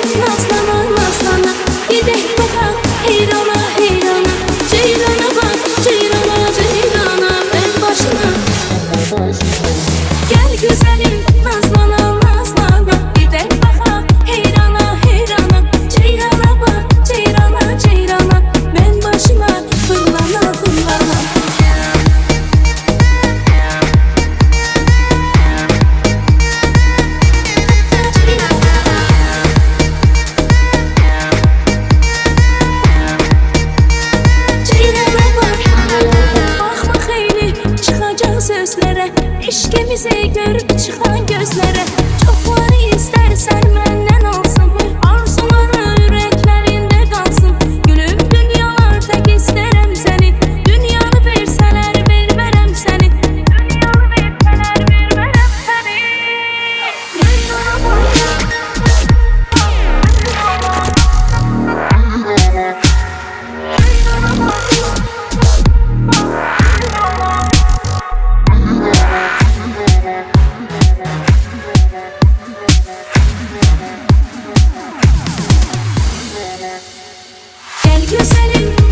nazlana nazlana. Gidek bakak heyrana heyrana. Ceyrana bak ceyrana ceyrana. Ben başına. Gel güzelim nazlana nazlana. Gidek bakak heyrana heyrana. Ceyrana bak ceyrana ceyrana. Ben başına fırlana fırlana. Sözlere, eşkimizi görüp çıkan gözlere. Çokları istersen benden olsun, arzuları yüreklerinde kalsın. Gülüm dünyalar tek isterim seni. Dünyanı verseler vermem seni. Dünyanı verseler vermem seni. Gel güzelim